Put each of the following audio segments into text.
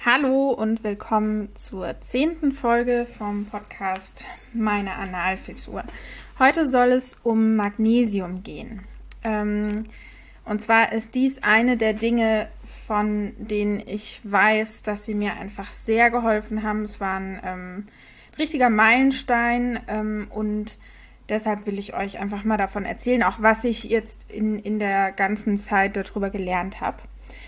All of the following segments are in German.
Hallo und willkommen zur 10. Folge vom Podcast Meine Analfissur. Heute soll es um Magnesium gehen. Und zwar ist dies eine der Dinge, von denen ich weiß, dass sie mir einfach sehr geholfen haben. Es war ein richtiger Meilenstein und deshalb will ich euch einfach mal davon erzählen, auch was ich jetzt in der ganzen Zeit darüber gelernt habe.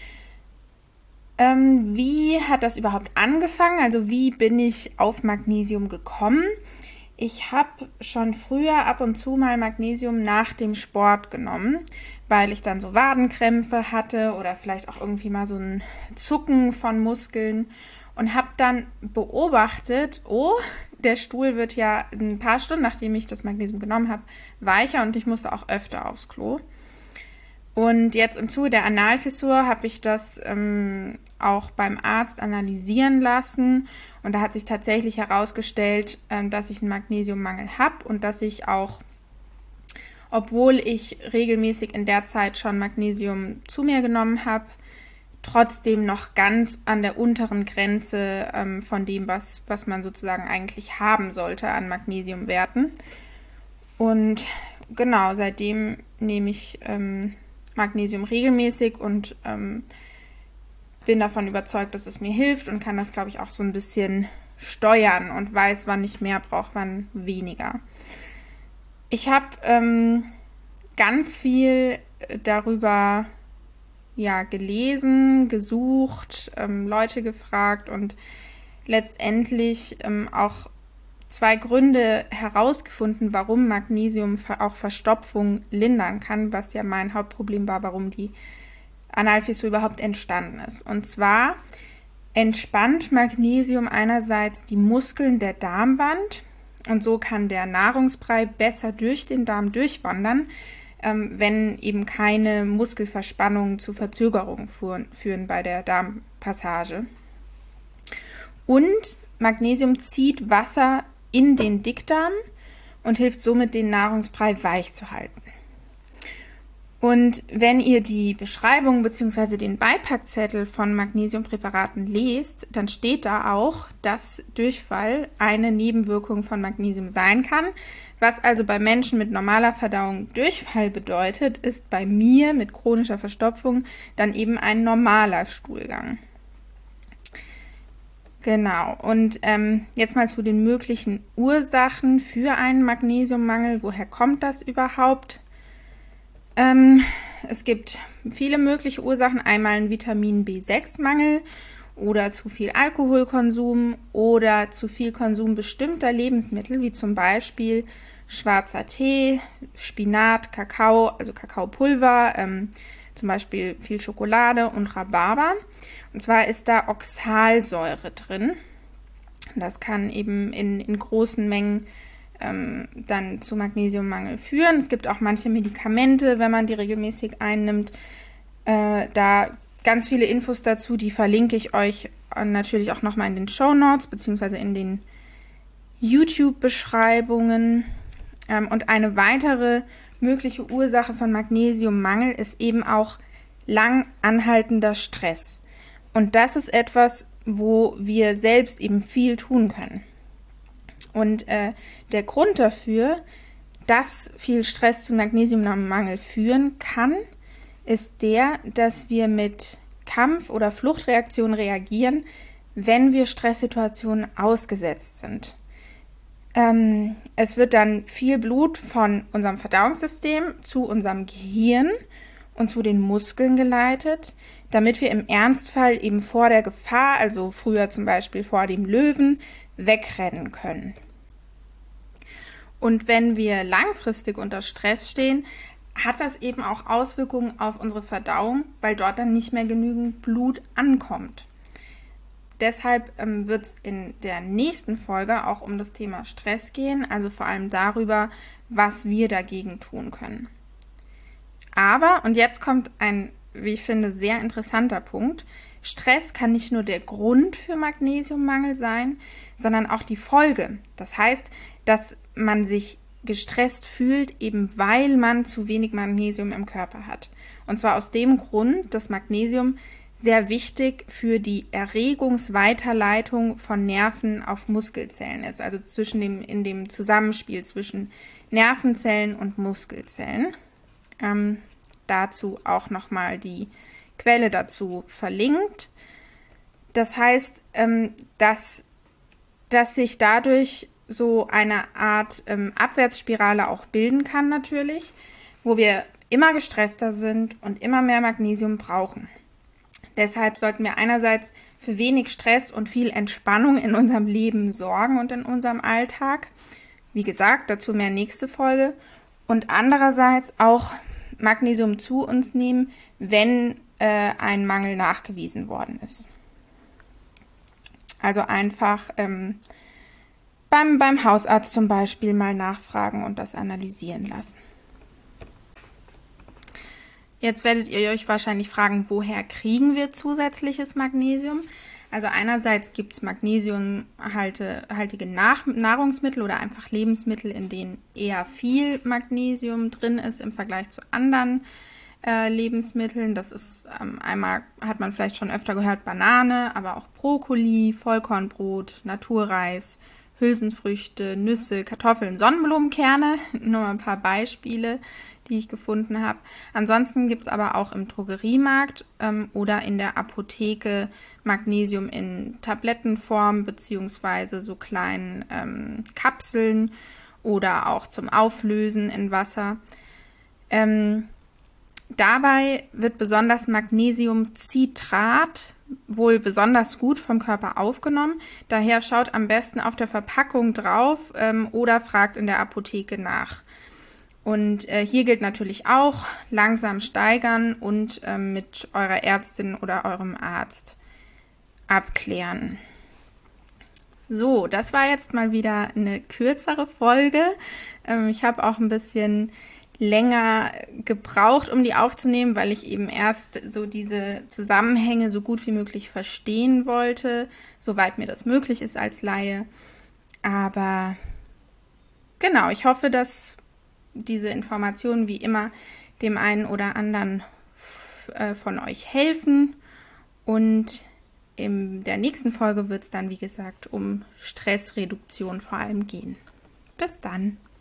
Wie hat das überhaupt angefangen? Also wie bin ich auf Magnesium gekommen? Ich habe schon früher ab und zu mal Magnesium nach dem Sport genommen, weil ich dann so Wadenkrämpfe hatte oder vielleicht auch irgendwie mal so ein Zucken von Muskeln und habe dann beobachtet, oh, der Stuhl wird ja ein paar Stunden, nachdem ich das Magnesium genommen habe, weicher und ich musste auch öfter aufs Klo. Und jetzt im Zuge der Analfissur habe ich das auch beim Arzt analysieren lassen. Und da hat sich tatsächlich herausgestellt, dass ich einen Magnesiummangel habe und dass ich auch, obwohl ich regelmäßig in der Zeit schon Magnesium zu mir genommen habe, trotzdem noch ganz an der unteren Grenze von dem, was man sozusagen eigentlich haben sollte an Magnesiumwerten. Und genau, seitdem nehme ich Magnesium regelmäßig und bin davon überzeugt, dass es mir hilft und kann das, glaube ich, auch so ein bisschen steuern und weiß, wann ich mehr brauche, wann weniger. Ich habe ganz viel darüber gelesen, gesucht, Leute gefragt und letztendlich auch 2 Gründe herausgefunden, warum Magnesium auch Verstopfung lindern kann, was ja mein Hauptproblem war, warum die Analfissur überhaupt entstanden ist. Und zwar entspannt Magnesium einerseits die Muskeln der Darmwand und so kann der Nahrungsbrei besser durch den Darm durchwandern, wenn eben keine Muskelverspannungen zu Verzögerungen führen bei der Darmpassage. Und Magnesium zieht Wasser in den Dickdarm und hilft somit, den Nahrungsbrei weich zu halten. Und wenn ihr die Beschreibung bzw. den Beipackzettel von Magnesiumpräparaten lest, dann steht da auch, dass Durchfall eine Nebenwirkung von Magnesium sein kann. Was also bei Menschen mit normaler Verdauung Durchfall bedeutet, ist bei mir mit chronischer Verstopfung dann eben ein normaler Stuhlgang. Genau, und jetzt mal zu den möglichen Ursachen für einen Magnesiummangel. Woher kommt das überhaupt? Es gibt viele mögliche Ursachen. Einmal ein Vitamin B6-Mangel oder zu viel Alkoholkonsum oder zu viel Konsum bestimmter Lebensmittel, wie zum Beispiel schwarzer Tee, Spinat, Kakao, also Kakaopulver, zum Beispiel viel Schokolade und Rhabarber. Und zwar ist da Oxalsäure drin. Das kann eben in großen Mengen dann zu Magnesiummangel führen. Es gibt auch manche Medikamente, wenn man die regelmäßig einnimmt. Da ganz viele Infos dazu, die verlinke ich euch natürlich auch nochmal in den Shownotes beziehungsweise in den YouTube-Beschreibungen. Und eine weitere mögliche Ursache von Magnesiummangel ist eben auch lang anhaltender Stress. Und das ist etwas, wo wir selbst eben viel tun können. Und der Grund dafür, dass viel Stress zu Magnesiummangel führen kann, ist der, dass wir mit Kampf- oder Fluchtreaktionen reagieren, wenn wir Stresssituationen ausgesetzt sind. Es wird dann viel Blut von unserem Verdauungssystem zu unserem Gehirn und zu den Muskeln geleitet, damit wir im Ernstfall eben vor der Gefahr, also früher zum Beispiel vor dem Löwen, wegrennen können. Und wenn wir langfristig unter Stress stehen, hat das eben auch Auswirkungen auf unsere Verdauung, weil dort dann nicht mehr genügend Blut ankommt. Deshalb wird es in der nächsten Folge auch um das Thema Stress gehen, also vor allem darüber, was wir dagegen tun können. Aber, und jetzt kommt ein, wie ich finde, sehr interessanter Punkt, Stress kann nicht nur der Grund für Magnesiummangel sein, sondern auch die Folge. Das heißt, dass man sich gestresst fühlt, eben weil man zu wenig Magnesium im Körper hat. Und zwar aus dem Grund, dass Magnesium sehr wichtig für die Erregungsweiterleitung von Nerven auf Muskelzellen ist, also in dem Zusammenspiel zwischen Nervenzellen und Muskelzellen. Dazu auch nochmal die Quelle dazu verlinkt. Das heißt, dass sich dadurch so eine Art Abwärtsspirale auch bilden kann natürlich, wo wir immer gestresster sind und immer mehr Magnesium brauchen. Deshalb sollten wir einerseits für wenig Stress und viel Entspannung in unserem Leben sorgen und in unserem Alltag. Wie gesagt, dazu mehr nächste Folge. Und andererseits auch Magnesium zu uns nehmen, wenn ein Mangel nachgewiesen worden ist. Also einfach beim Hausarzt zum Beispiel mal nachfragen und das analysieren lassen. Jetzt werdet ihr euch wahrscheinlich fragen, woher kriegen wir zusätzliches Magnesium? Also einerseits gibt es magnesiumhaltige Nahrungsmittel oder einfach Lebensmittel, in denen eher viel Magnesium drin ist im Vergleich zu anderen Lebensmitteln. Das ist einmal, hat man vielleicht schon öfter gehört, Banane, aber auch Brokkoli, Vollkornbrot, Naturreis, Hülsenfrüchte, Nüsse, Kartoffeln, Sonnenblumenkerne. Nur mal ein paar Beispiele, die ich gefunden habe. Ansonsten gibt es aber auch im Drogeriemarkt oder in der Apotheke Magnesium in Tablettenform beziehungsweise so kleinen Kapseln oder auch zum Auflösen in Wasser. Dabei wird besonders Magnesiumcitrat wohl besonders gut vom Körper aufgenommen. Daher schaut am besten auf der Verpackung drauf oder fragt in der Apotheke nach. Und hier gilt natürlich auch, langsam steigern und mit eurer Ärztin oder eurem Arzt abklären. So, das war jetzt mal wieder eine kürzere Folge. Ich habe auch ein bisschen länger gebraucht, um die aufzunehmen, weil ich eben erst so diese Zusammenhänge so gut wie möglich verstehen wollte, soweit mir das möglich ist als Laie. Aber genau, ich hoffe, dass diese Informationen wie immer dem einen oder anderen von euch helfen. Und in der nächsten Folge wird es dann, wie gesagt, um Stressreduktion vor allem gehen. Bis dann!